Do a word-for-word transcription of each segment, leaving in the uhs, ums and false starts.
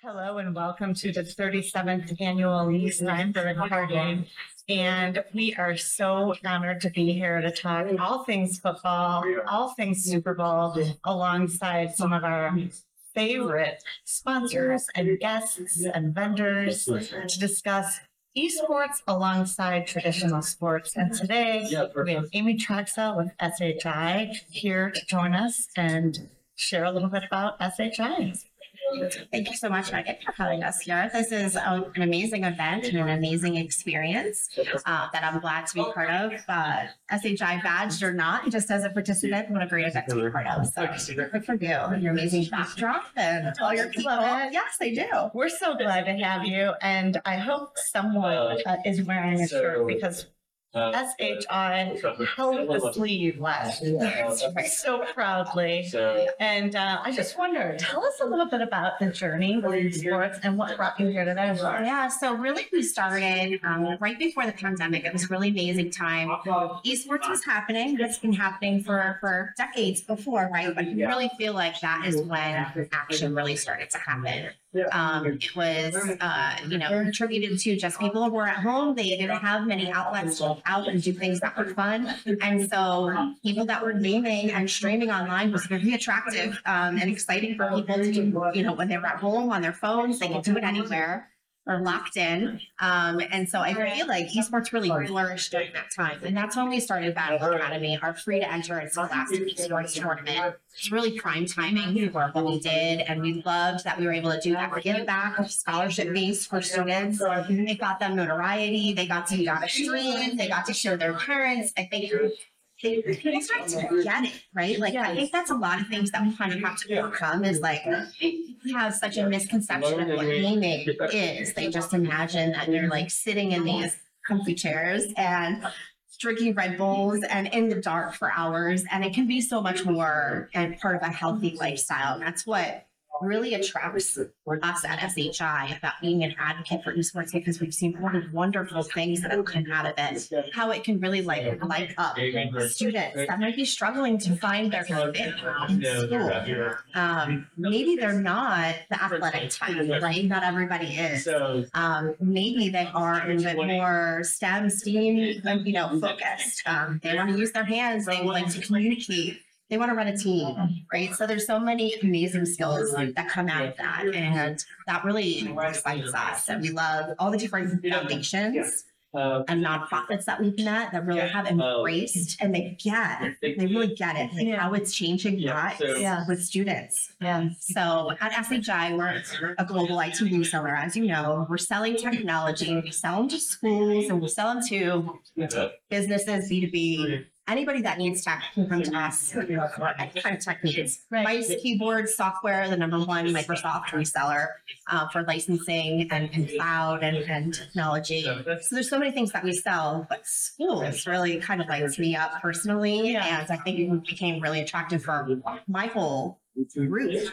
Hello and welcome to the thirty-seventh annual Lee's Steinberg Party. And we are so honored to be here to talk all things football, all things Super Bowl, alongside some of our favorite sponsors and guests and vendors to discuss esports alongside traditional sports. And today we have Amy Traxel with S H I here to join us and share a little bit about S H I. Thank you so much, Megan, for having us here. This is um, an amazing event and an amazing experience uh, that I'm glad to be part of. Uh, S H I badged or not, just as a participant, what a great event to be part of. So good for you and your amazing backdrop and all your people. Yes, they do. We're so glad to have you, and I hope someone uh, is wearing a shirt because S H I held the sleeve last year so proudly. And uh, I just wonder, tell us a little bit about the journey with esports and what brought you here today. Yeah, so really we started um, right before the pandemic. It was a really amazing time. Esports was happening. It's been happening for, for decades before, right? But you really feel like that is when action really started to happen. Um, it was, uh, you know, attributed to just people who were at home. They didn't have many outlets to go out and do things that were fun. And so people that were gaming and streaming online was very attractive um, and exciting for people to do, you know, when they were at home on their phones, they could do it anywhere. Or locked in. Um, and so I feel like esports really flourished during that time. And that's when we started Battle Academy, our free to enter and scholastic esports tournament. It's really prime timing for what we did. And we loved that we were able to do that give back scholarship based for students. It got them notoriety. They got to be on a stream. They got to show their parents. I think they start to get it, right? Like, I think that's a lot of things that we kind of have to overcome is like, we have such a misconception of what gaming is. They just imagine that you're like sitting in these comfy chairs and drinking Red Bulls and in the dark for hours. And it can be so much more and part of a healthy lifestyle. And that's what really attracts us at S H I about being an advocate for esports, because we've seen all the wonderful things that have come out of it, how it can really like light up students that might be struggling to find their fit in school. Um, maybe they're not the athletic type, right? Not everybody is. Um, maybe they are a bit more STEM, STEAM, you know, focused. Um, they want to use their hands. They like to communicate. They want to run a team, right? So there's so many amazing skills that come out of that. And that really excites us. And we love all the different foundations and nonprofits that we've met that really have embraced and they get it. They really get it, like how it's changing lives yeah. with students. Yeah. So at S H I, we're a global I T reseller, as you know. We're selling technology. We sell them to schools and we sell them to businesses, B two B. Anybody that needs tech can come to us for any kind of tech needs. Right. Mice, keyboards, software, the number one Microsoft reseller uh, for licensing and, and cloud and, and technology. So there's so many things that we sell, but schools really kind of lights me up personally. Yeah. And I think it became really attractive for my whole group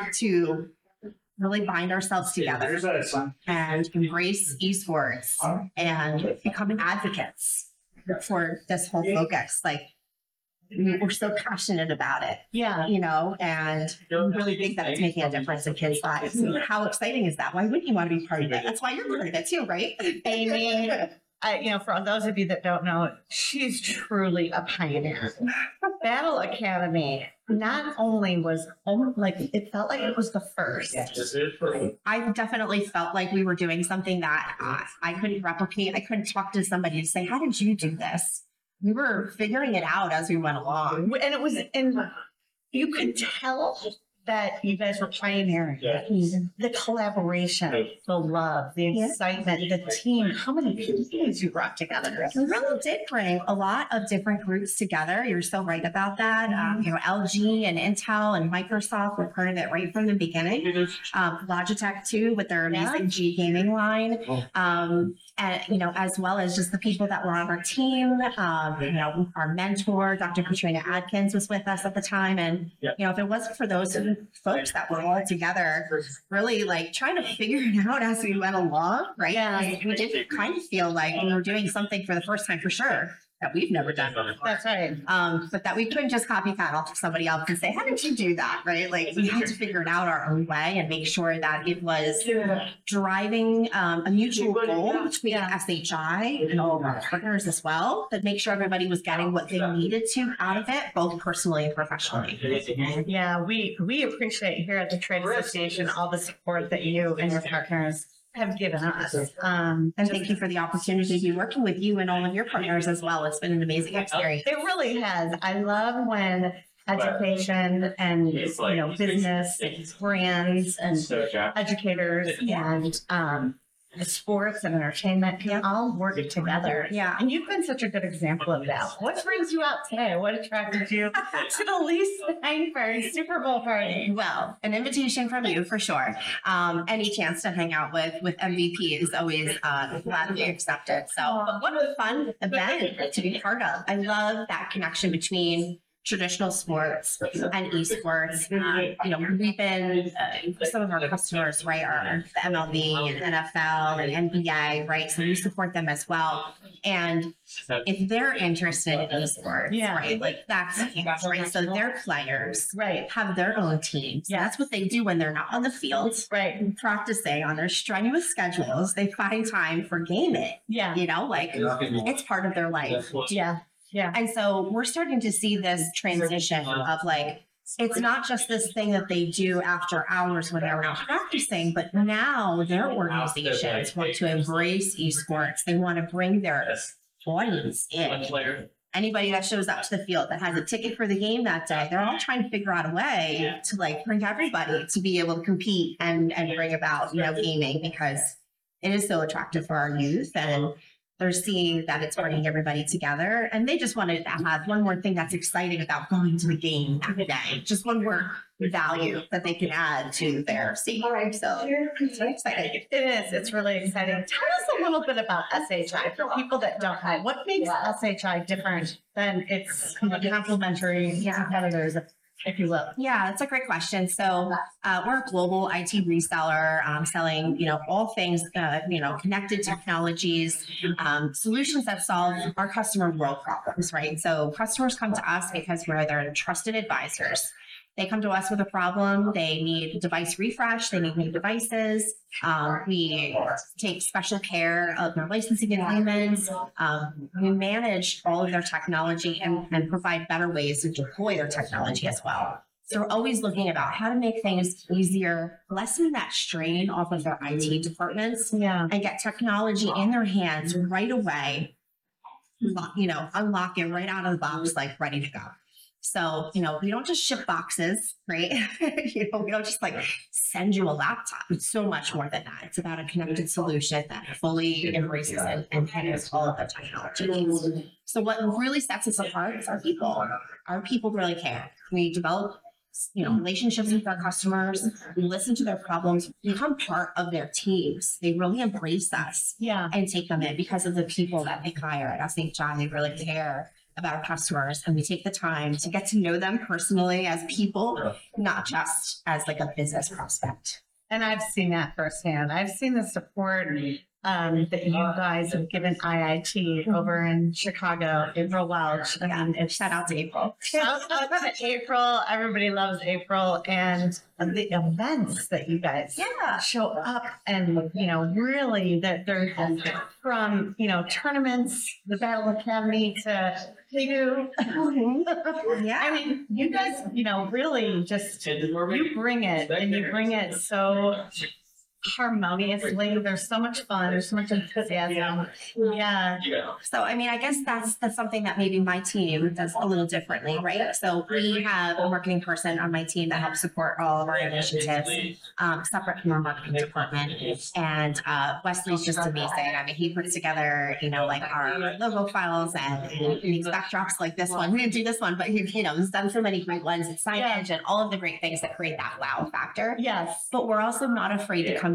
to really bind ourselves together and embrace esports and become advocates for this whole focus. Like, we're so passionate about it. Yeah. You know, and we really think that it's making a difference in kids' lives. And how exciting is that? Why wouldn't you want to be part of it? That's why you're part of it too, right? Amy, I, you know, for those of you that don't know, she's truly a pioneer. Battle Academy not only was like, it felt like it was the first. I definitely felt like we were doing something that uh, I couldn't replicate. I couldn't talk to somebody and say, how did you do this? We were figuring it out as we went along. And it was, and you could tell that you guys were pioneering the collaboration, the love, the Yeah. excitement, the team. How many people you brought together? We really did bring a lot of different groups together. You're so right about that. Um, you know, L G and Intel and Microsoft were part of it right from the beginning. Um, Logitech too, with their amazing G gaming line. Um, and, you know, as well as just the people that were on our team. Um, you know, our mentor, Doctor Katrina Adkins, was with us at the time. And, you know, if it wasn't for those folks that were all together, really like trying to figure it out as we went along, right? Yeah. We did kind of feel like we were doing something for the first time for sure. that we've never done before. That's right. Um, but that we couldn't just copycat off of somebody else and say, how did you do that? Right? Like we had to figure it out our own way and make sure that it was driving um, a mutual goal between S H I and all of our partners as well, that make sure everybody was getting what they needed to out of it, both personally and professionally. Yeah, we, we appreciate here at the Trade Association all the support that you and your partners have given us. Um, And thank you for the opportunity to be working with you and all of your partners as well. It's been an amazing experience. It really has. I love when education and, you know, business, brands and educators and um, sports and entertainment can all work together. Yeah. And you've been such a good example of that. What brings you out today? What attracted you to the Lisa Steinberg Super Bowl party? Well, an invitation from you for sure. Um, any chance to hang out with with M V P is always uh, gladly accepted. So, but what a fun event to be part of. I love that connection between traditional sports and esports. Um, you know, we've been, uh, some of our customers, right, are the M L B and N F L and N B A, right? So we support them as well. And if they're interested in esports, Yeah. right, like that's huge, right? So their players Right. have their own teams. Yeah. That's what they do when they're not on the field, Right. practicing on their strenuous schedules. They find time for gaming, Yeah. you know, like it's part of their life. Yeah. Yeah. And so we're starting to see this transition of like, it's not just this thing that they do after hours when they're not practicing, but now their organizations want to embrace esports. They want to bring their audience in. Anybody that shows up to the field that has a ticket for the game that day, they're all trying to figure out a way to like bring everybody to be able to compete and, and bring about, you know, gaming, because it is so attractive for our youth, and they're seeing that it's bringing everybody together, and they just wanted to have one more thing that's exciting about going to the game every day. Just one more value that they can add to their seat. So it's very exciting. It is. It's really exciting. Tell us a little bit about S H I for people that don't know. What makes S H I different than its complementary competitors, if you will? Yeah, that's a great question. So uh, we're a global I T reseller, um, selling, you know, all things, uh, you know, connected technologies, um, solutions that solve our customer world problems, right? So customers come to us because we're their trusted advisors. They come to us with a problem. They need device refresh. They need new devices. Um, we take special care of their licensing agreements. Um, we manage all of their technology and, and provide better ways to deploy their technology as well. So we're always looking about how to make things easier, lessen that strain off of their I T departments, Yeah. and get technology in their hands right away. You know, unlock it right out of the box, like ready to go. So, you know, we don't just ship boxes, right? you know, we don't just like send you a laptop. It's so much more than that. It's about a connected solution that fully embraces and, and handles all of the technology needs. So what really sets us apart is our people. Our people really care. We develop, you know, relationships with our customers. We listen to their problems, become part of their teams. They really embrace us Yeah. and take them in because of the people that they hire at S H I. They really care about our customers, and we take the time to get to know them personally as people, not just as like a business prospect. And I've seen that firsthand. I've seen the support um, that you guys have given I I T over in Chicago, April Welch. And it's Shout out to April. shout out to April. Everybody loves April, and the events that you guys Yeah. show up, and you know, really that they're from, you know, tournaments, the Battle Academy to Pigoo. Yeah. I mean, you guys, you know, really just you bring it, and you bring it so harmoniously. There's so much fun. There's so much enthusiasm. Yeah. So, I mean, I guess that's that's something that maybe my team does a little differently, right? So we have a marketing person on my team that helps support all of our initiatives, um, separate from our marketing department. And uh, Wesley's just amazing. I mean, he puts together, you know, like our logo files and, and he makes backdrops like this one. We didn't do this one, but he, you know, he's done so many great ones and signage and all of the great things that create that wow factor. Yes. But we're also not afraid to come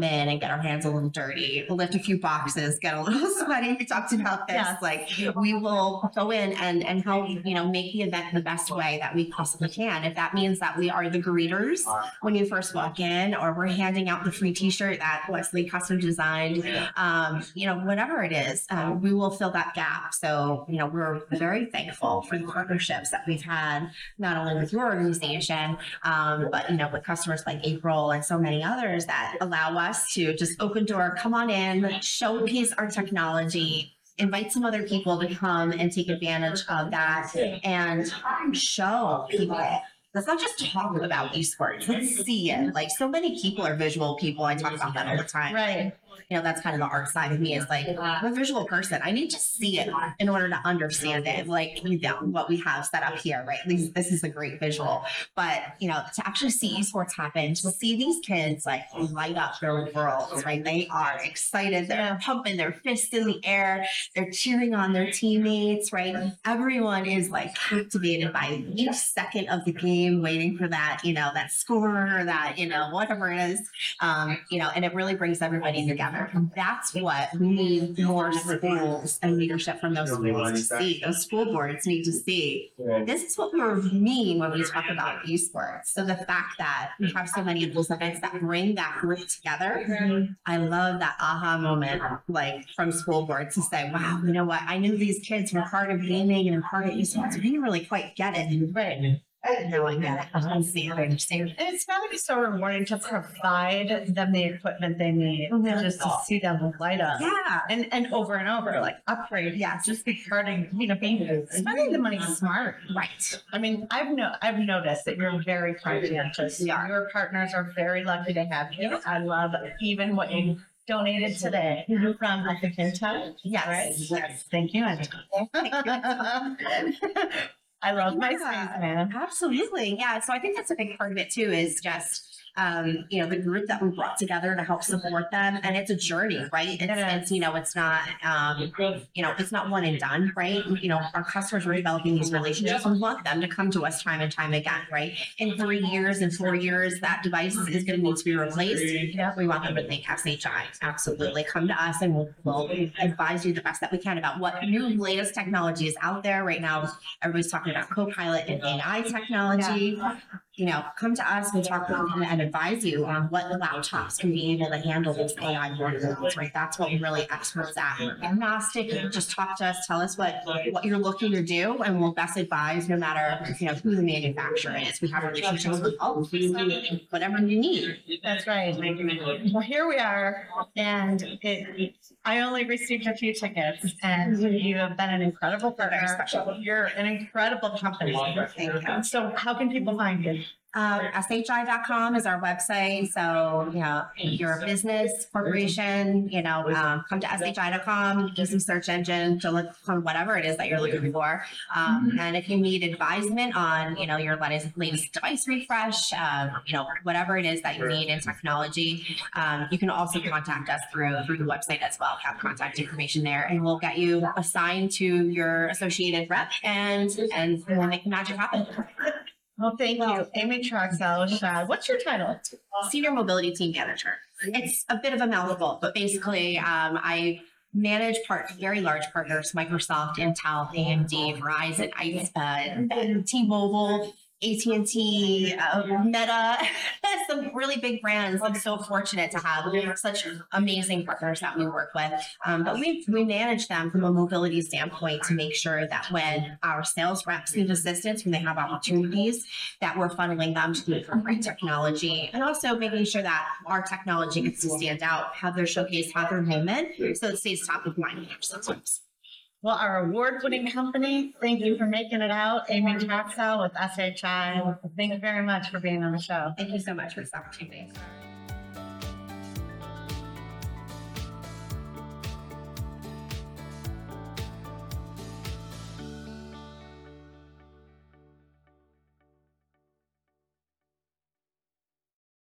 come in and get our hands a little dirty, lift a few boxes, get a little sweaty. We talked about this. Yes. Like we will go in and, and help, you know, make the event the best way that we possibly can. If that means that we are the greeters when you first walk in, or we're handing out the free t-shirt that Wesley custom designed, um, you know, whatever it is, um, we will fill that gap. So, you know, we're very thankful for the partnerships that we've had, not only with your organization, um, but, you know, with customers like April and so many others that allow us to just open door, come on in, showcase our technology, invite some other people to come and take advantage of that and show people. Let's not just talk about esports. Let's see it. Like so many people are visual people. I talk about that all the time. Right. You know, that's kind of the art side of me is like, I'm a visual person. I need to see it in order to understand it. Like, you know, what we have set up here, right? This, this is a great visual. But, you know, to actually see esports happen, to see these kids like light up their worlds, right? They are excited. They're Yeah. pumping their fists in the air. They're cheering on their teammates, right? Everyone is like captivated by each second of the game, waiting for that, you know, that score or that, you know, whatever it is. Um, you know, and it really brings everybody together. That's what we need more schools and leadership from those schools to see. Those school boards need to see. This is what we mean when we talk about esports. So the fact that we have so many of those events that bring that group together, I love that aha moment, like from school boards to say, wow, you know what? I knew these kids were part of gaming and part of esports. We didn't really quite get it. Right. No, I get it. I see it. I understand. And it's gotta be so rewarding to provide them the equipment they need, Mhm. just to see them light up. Yeah. And and over and over, like upgrade. Yeah, just be carding, you know, being spending the money smart. Right. I mean, I've no, I've noticed that you're very conscientious. We are. Your partners are very lucky to have you. I love even what you donated today from I think Intel. Yes. Right? Yes. Thank you, Intel. I love my Yeah. space, man. Absolutely. Yeah. So I think that's a big part of it too, is just, um, you know, the group that we brought together to help support them. And it's a journey, right? It's, It is. it's you know, it's not, um, you know, it's not one and done, right? You know, our customers are developing these relationships. We want them to come to us time and time again, right? In three years and four years, that device is going to need to be replaced. Yeah. We want them to think S H I. Absolutely. Come to us and we'll, we'll advise you the best that we can about what new latest technology is out there right now. Everybody's talking about Copilot and A I technology. You know, come to us and talk and, and advise you on what laptops can be able to handle these A I workloads, right? That's what we're really experts at. We're agnostic. Just talk to us, tell us what, what you're looking to do, and we'll best advise no matter, you know, who the manufacturer is. We have relationships with all of them, whatever you need. That's right. Well, here we are, and it, I only received a few tickets, and you have been an incredible partner. Very special. You're an incredible company. Thank you. So how can people find you? Um, S H I dot com is our website. So, you know, if you're a business, corporation, you know, um, come to S H I dot com, use the search engine to look for whatever it is that you're looking for. Um, and if you need advisement on, you know, your latest, latest device refresh, um, you know, whatever it is that you need in technology, um, you can also contact us through, through the website as well. Have contact information there, and we'll get you assigned to your associated rep, and, and we'll make the magic happen. Well, thank you. Amy Troxell, Shad. What's your title? Senior Mobility Team Manager. It's a bit of a mouthful, but basically um, I manage part very large partners, Microsoft, Intel, A M D, Verizon, ICE, uh, T-Mobile, A T and T, uh, Meta, some really big brands. I'm so fortunate to have such amazing partners that we work with. Um, but we, we manage them from a mobility standpoint to make sure that when our sales reps need assistance, when they have opportunities, that we're funneling them to the appropriate technology, and also making sure that our technology gets to stand out, have their showcase, have their moment, so it stays top of mind for systems. Well, our award-winning company, thank you for making it out. Amy Troxell with S H I. Thank you very much for being on the show. Thank you so much for this opportunity.